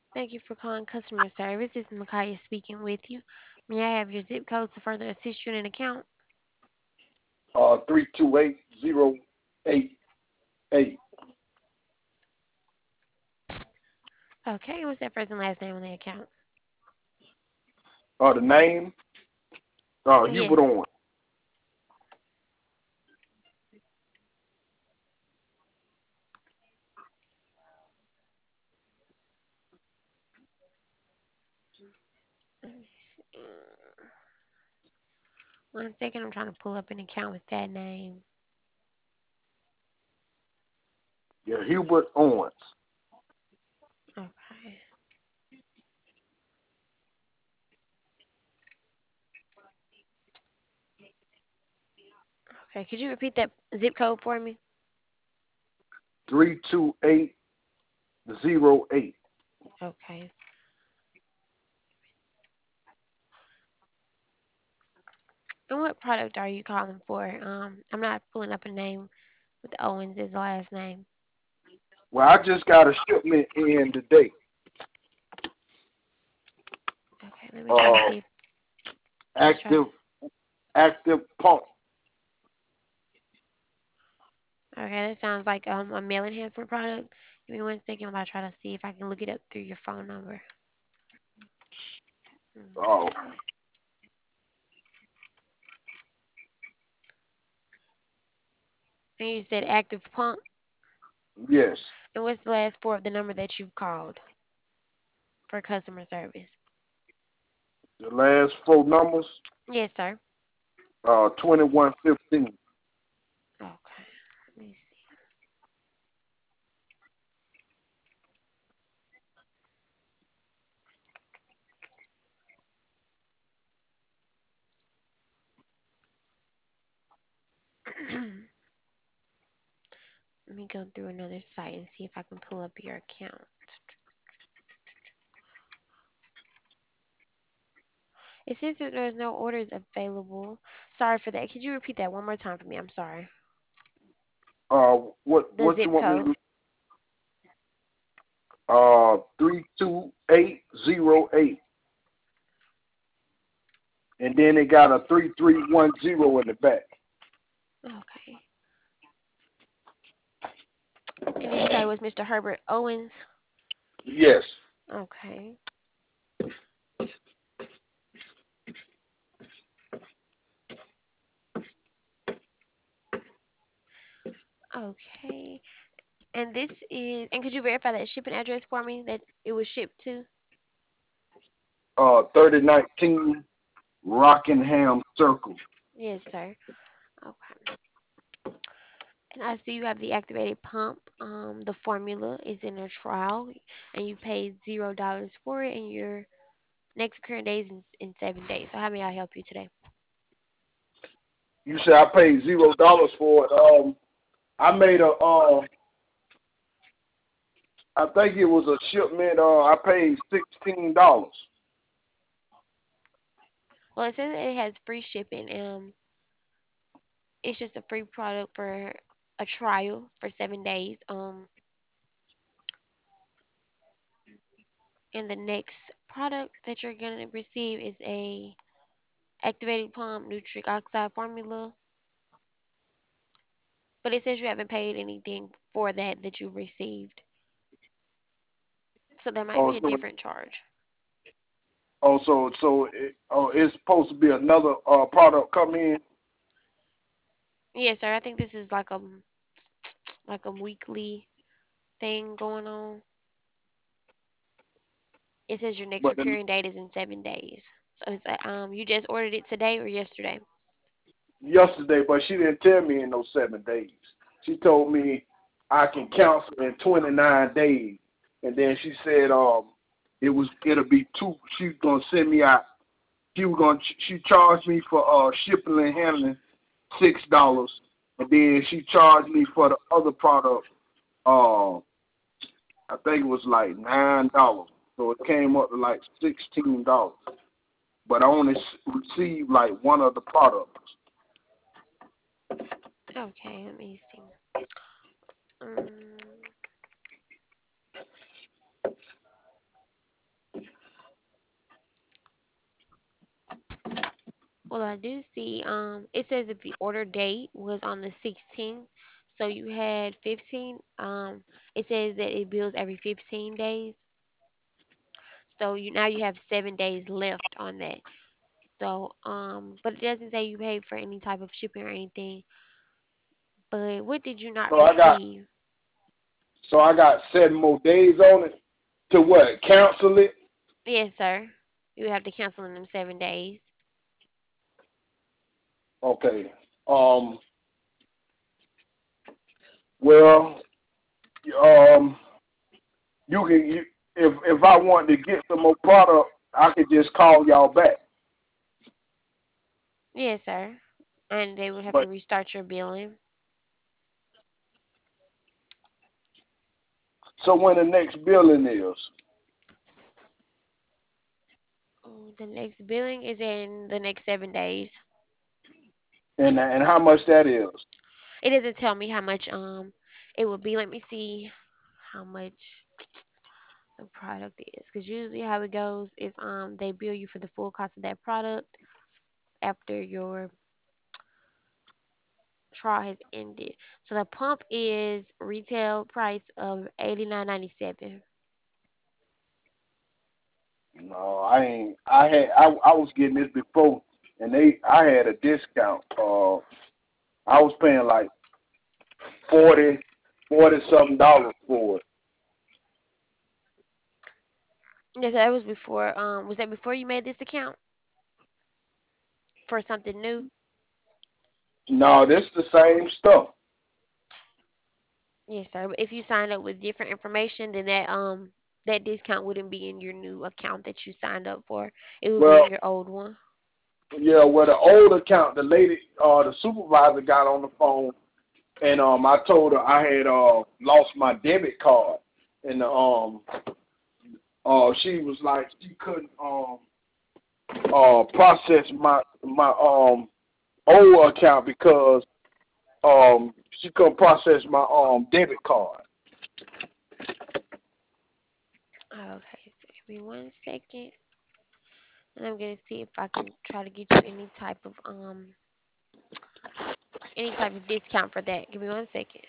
Thank you for calling customer service. This is Micaiah speaking with you. May I have your zip code to further assist you in an account? 328-088. Okay, what's that first and last name on the account? The name, Hubert Yes. Owen. Let me see. 1 second, I'm trying to pull up an account with that name. Yeah, Hubert Owens. Okay. Okay, could you repeat that zip code for me? 32808. Okay. And what product are you calling for? I'm not pulling up a name with Owens as the last name. Well, I just got a shipment in today. Okay, let me try to Uh, see if let's try. active active pump. Okay, that sounds like a mail enhancement product. Give me 1 second while I try to see if I can look it up through your phone number. Oh, Okay. And you said active pump. yes. And what's the last four of the number that you've called for customer service? The last four numbers. Yes, sir. 2115. Okay. Let me see. Let me go through another site and see if I can pull up your account. It says that there's no orders available. Sorry for that. Could you repeat that one more time for me? I'm sorry. The What you zip want me code. to? 32808. And then it got a 3310 in the back. Okay. And did you say it was Mr. Herbert Owens? Yes. Okay. Okay. And this is, and could you verify that shipping address for me that it was shipped to? 3019 Rockingham Circle. Yes, sir. Okay. And I see you have the activated pump. The formula is in a trial, and you paid $0 for it, and your next current day is in 7 days. So how may I help you today? You said I paid $0 for it. I made I think it was a shipment. I paid $16. Well, it says that it has free shipping. It's just a free product for a trial for 7 days. And the next product that you're gonna receive is a activated pump nutric oxide formula. But it says you haven't paid anything for that you received. So there might Oh, be a so different charge. it's supposed to be another product come in. Yes, sir. I think this is like a weekly thing going on. It says your next But the, recurring date is in 7 days. So it's you just ordered it today or yesterday? yesterday, but she didn't tell me in those 7 days. She told me I can cancel in 29 days, and then she said it'll be two. She's gonna send me out. She charged me for shipping and handling $6, and then she charged me for the other product. Uh, I think it was like $9, so it came up to like $16. But I only received like one of the products. Okay, let me see. Um, Well, I do see. It says that the order date was on the 16th, so you had 15. It says that it bills every 15 days, so you have 7 days left on that. So, but it doesn't say you paid for any type of shipping or anything. But what did you not So I got receive? so I got 7 more days on it to what? Cancel it? Yes, sir. You have to cancel in them 7 days. Okay. Um. Well. Um. If I want to get some more product, I could just call y'all back. Yes, sir. And they would have But to restart your billing. so when the next billing is, Oh, the next billing is in the next 7 days. and how much that is. It doesn't tell me how much it would be. Let me see how much the product is. Because usually how it goes is they bill you for the full cost of that product after your trial has ended. So the pump is retail price of 89.97. No, I ain't. I was getting this before, and I had a discount. I was paying like 40, 40 something dollars for it. Yes, that was before. Was that before you made this account for something new? No, this the same stuff. Yes, sir. But if you signed up with different information, then that discount wouldn't be in your new account that you signed up for. It would be Well, in your old one. yeah, well the old account, the lady, the supervisor got on the phone, and I told her I had lost my debit card, and she was like she couldn't process my old account because she couldn't process my debit card. Okay, so give me 1 second, and I'm gonna see if I can try to get you any type of discount for that. Give me 1 second.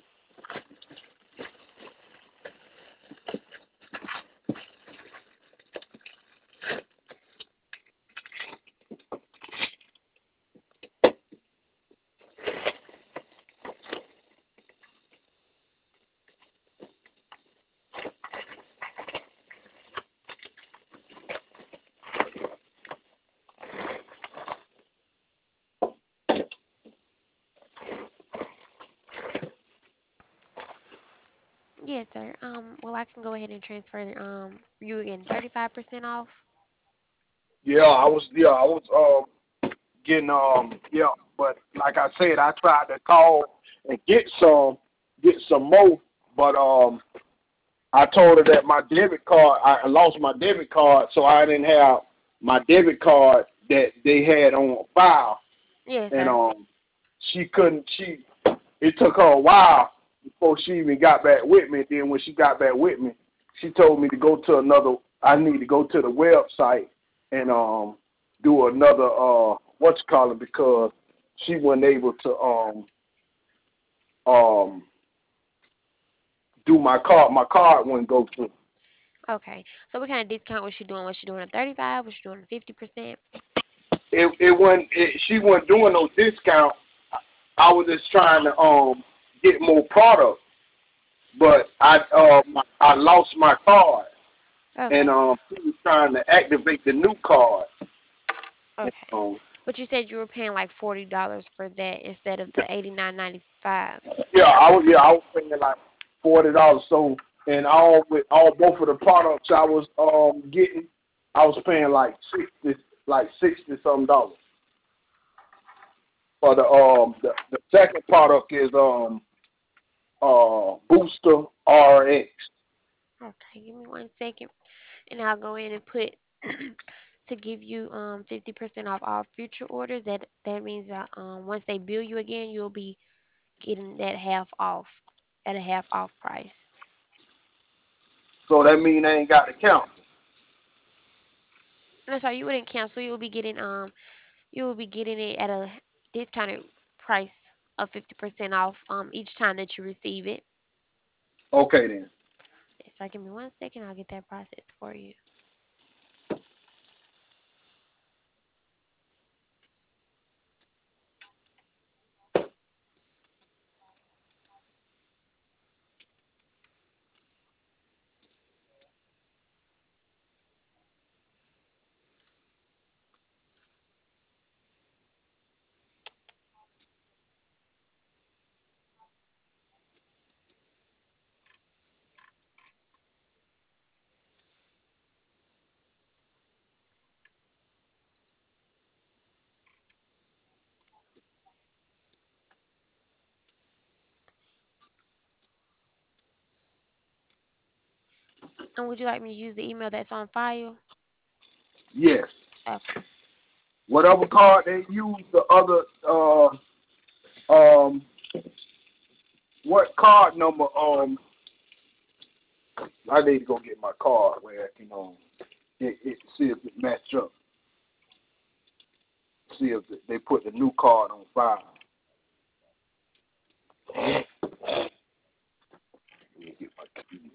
Yes, sir. Well, I can go ahead and transfer you again 35% off. Yeah, I was getting yeah, but like I said, I tried to call and get some more, but I told her that my debit card, I lost my debit card, so I didn't have my debit card that they had on file, Yes, and sir. she couldn't. It took her a while before she even got back with me. Then when she got back with me, she told me to go to another. I need to go to the website and do another what you call it because she wasn't able to um do my card. My card wouldn't go through. Okay. So what kind of discount was she doing? Was she doing a 35? Was she doing a 50%? It wasn't. She wasn't doing no discount. I was just trying to get more product, but I lost my card, and Okay. she was trying to activate the new card. And, Okay. But you said you were paying like $40 for that instead of the 89.95. I was paying like $40. So and all with all both of the products I was getting, I was paying like 60 something dollars. For the second product is Booster RX. Okay, give me 1 second, and I'll go in and put to give you 50% off all future orders. That means that once they bill you again, you'll be getting that half off at a half off price. So that mean I ain't got to count. No, sorry, you wouldn't cancel. You'll be getting You will be getting it at a discounted price of 50% off each time that you receive it. Okay then. So give me 1 second, I'll get that process for you. And would you like me to use the email that's on file? Yes. Okay. Whatever card they use, the other um what card number I need to go get my card where I can see if it match up. See if they put the new card on file. Let me get my key.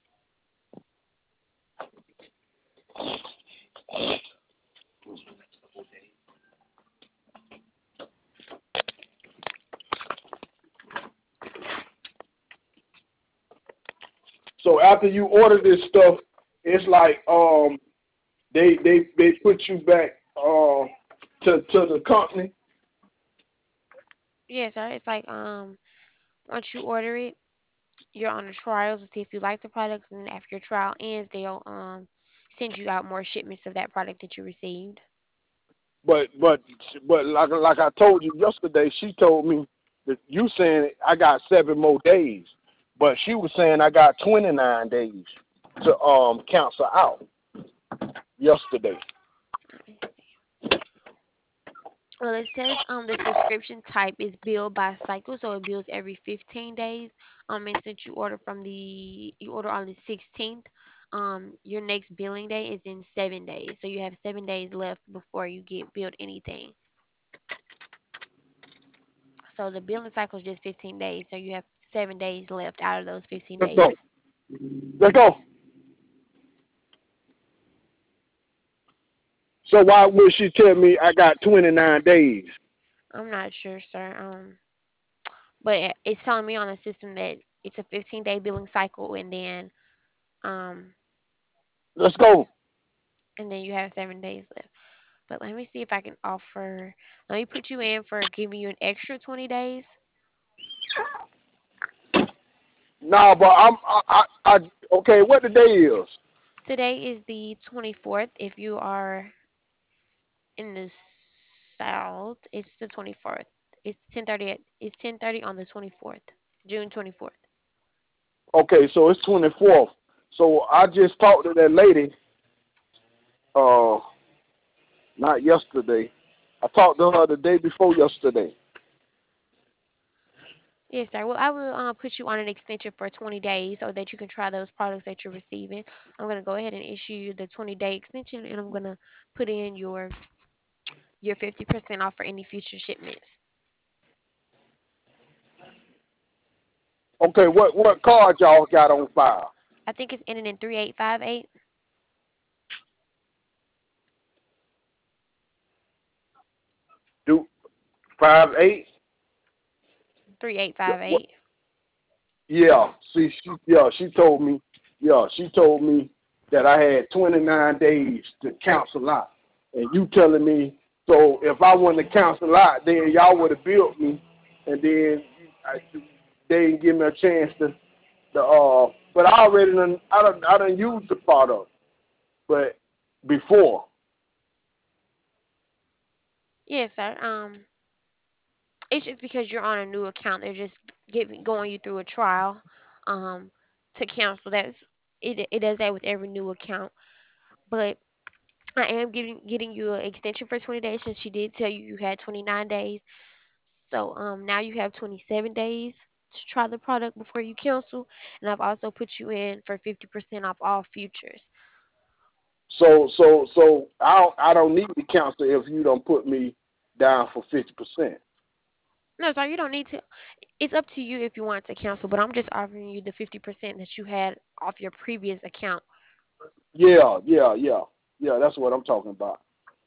So after you order this stuff, it's like they put you back to the company. Yes, sir. It's like once you order it, you're on a trial to see if you like the products, and then after your trial ends, they'll send you out more shipments of that product that you received. But but but like I told you yesterday, she told me that you saying I got 7 more days, but she was saying I got 29 days to cancel out yesterday. Let me see. Well, it says the subscription type is billed by cycle, so it bills every 15 days. And since you order on the 16th, your next billing day is in 7 days. So you have 7 days left before you get billed anything. So the billing cycle is just 15 days. So you have 7 days left out of those 15 Let's go. days. Let's go. So why would she tell me I got 29 days? I'm not sure, sir. But it's telling me on the system that it's a 15-day billing cycle, um, Let's go. and then you have 7 days left. But let me see if I can offer. Let me put you in for giving you an extra 20 days. Nah, but I okay. What the day is? Today is the 24th. If you are in the south, it's the 24th. It's 10:30. It's 10:30 on the 24th, June 24th. Okay, so it's 24th. So I just talked to that lady. Uh, Not yesterday. I talked to her the day before yesterday. Yes, sir. Well, I will put you on an extension for 20 days so that you can try those products that you're receiving. I'm going to go ahead and issue you the 20-day extension, and I'm going to put in your 50% off for any future shipments. Okay, what card y'all got on file? I think it's ending in 3858. Do 58? What? 3858. Yeah. See, she told me. Yeah, she told me that I had 29 days to cancel out, and you telling me so if I wanted to cancel out, then y'all would have billed me, and then I, they didn't give me a chance to. But I already done used the product, but before. Yes, sir. It's just because you're on a new account. They're just going you through a trial, um, to cancel. It. It does that with every new account. But I am getting you an extension for 20 days since she did tell you you had 29 days. So now you have 27 days to try the product before you cancel, and I've also put you in for 50% off all futures. So I don't need to cancel if you don't put me. down for 50%. No, sir, you don't need to. It's up to you if you want to cancel, but I'm just offering you the 50% that you had off your previous account. Yeah. That's what I'm talking about.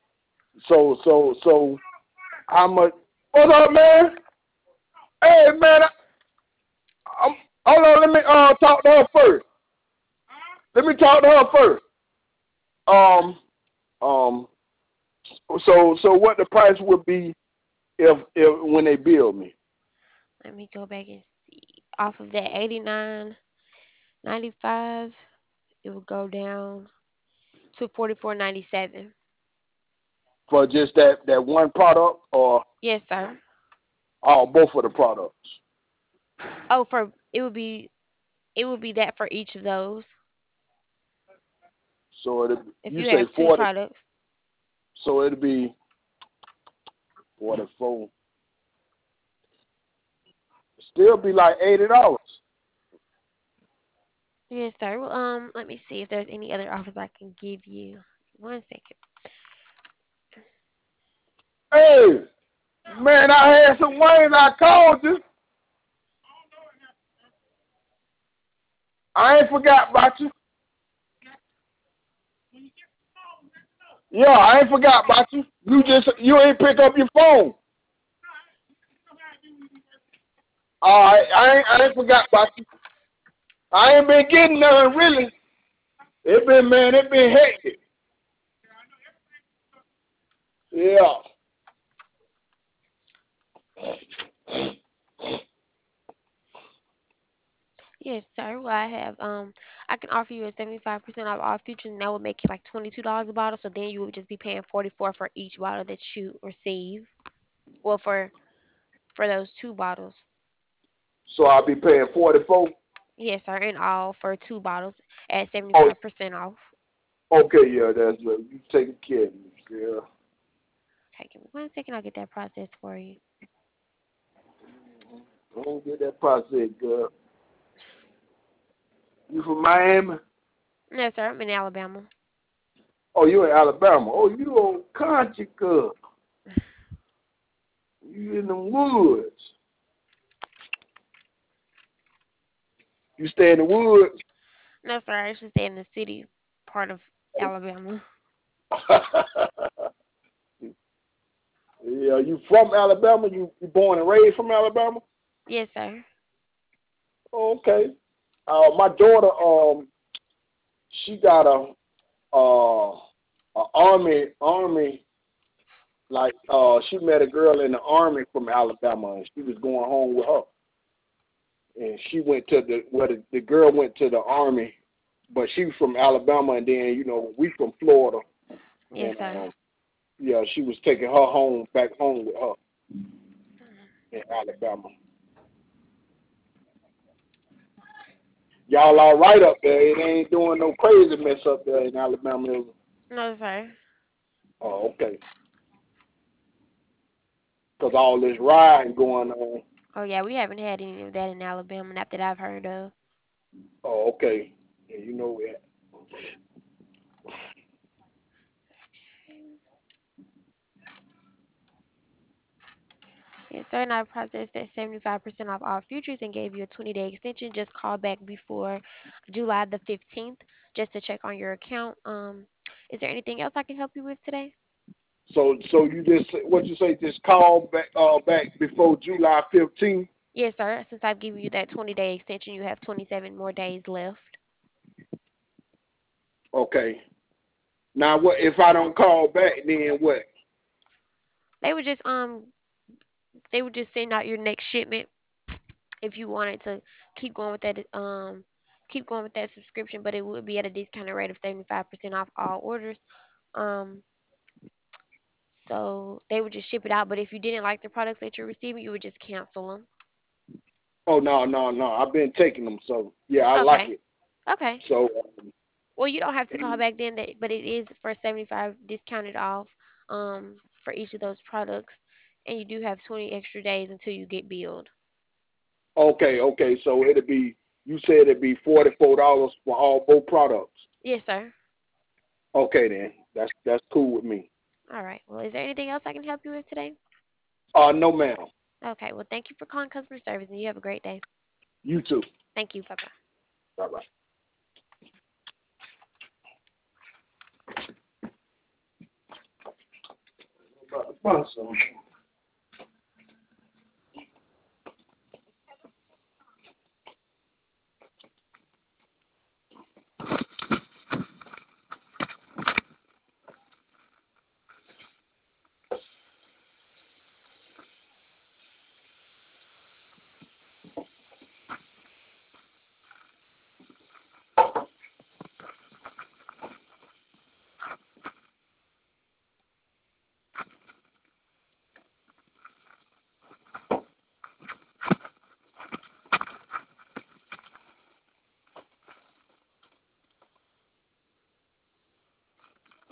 So how much? What's up, man? Hey, man. I'm, hold on. Let me talk to her first. Let me talk to her first. Um um. So what the price would be if when they bill me Let me go back and see. Off of that 89.95, it will go down to 44.97. for just that one product or Yes, sir. both of the products? Oh, for it would be that for each of those. So If you you say have two 40, products. so it'll be 44. Still be like $80. Yes, sir. Well, let me see if there's any other offers I can give you. One second. Hey, man, I had some Wayne. I called you. I ain't forgot about you. Yeah, I ain't forgot about you. You ain't pick up your phone. All right, I ain't forgot about you. I ain't been getting nothing really. It been hectic. Yeah. Yes, sir. Well, I can offer you a 75% off all futures, and that would make it like $22 a bottle. So then you would just be paying 44 for each bottle that you receive. Well, for those two bottles. So I'll be paying 44. Yes, sir. In all for two bottles at Oh, 75% off. okay, yeah, that's you taking care of me. Yeah. Okay, give me one second. I'll get that process for you. Don't get that process, girl. You from Miami? No, sir. I'm in Alabama. Oh, you in Alabama. Oh, you on country, girl. You in the woods. You stay in the woods. No, sir. I actually stay in the city part of Alabama. Yeah, you from Alabama? You born and raised from Alabama? Yes, sir. Oh, okay. My daughter, she got a army like she met a girl in the army from Alabama, and she was going home with her. And she went to the girl went to the army, but she was from Alabama, and then we from Florida, Yes, and sir. yeah, she was taking her home back home with her in Alabama. Y'all all right up there? It ain't doing no crazy mess up there in Alabama, is it? No, sir. Oh, okay. Cause all this riding going on. Oh, yeah. We haven't had any of that in Alabama, not that I've heard of. Oh, okay. Yeah, you know that. Yes, sir. And I processed that 75% off all futures and gave you a 20-day extension. Just call back before July the 15th just to check on your account. Is there anything else I can help you with today? So you just what you say? Just call back before July 15th. Yes, sir. Since I've given you that 20-day extension, you have 27 more days left. Okay. Now what if I don't call back? Then what? They would just they would just send out your next shipment if you wanted to keep going with that keep going with that subscription, but it would be at a discounted rate of 75% off all orders. Um, so they would just ship it out, but if you didn't like the products that you're receiving, you would just cancel them. Oh no. I've been taking them, so yeah, I like Okay. it. Okay. So Well, you don't have to call back then, but it is for 75 discounted off for each of those products, and you do have 20 extra days until you get billed. okay. So it'll be you said it'd be $44 for all both products. Yes, sir. Okay then, that's cool with me. All right. Well, is there anything else I can help you with today? No, ma'am. Okay. Well, thank you for calling customer service, and you have a great day. You too. Thank you. Bye bye. Bye bye. About to bust some.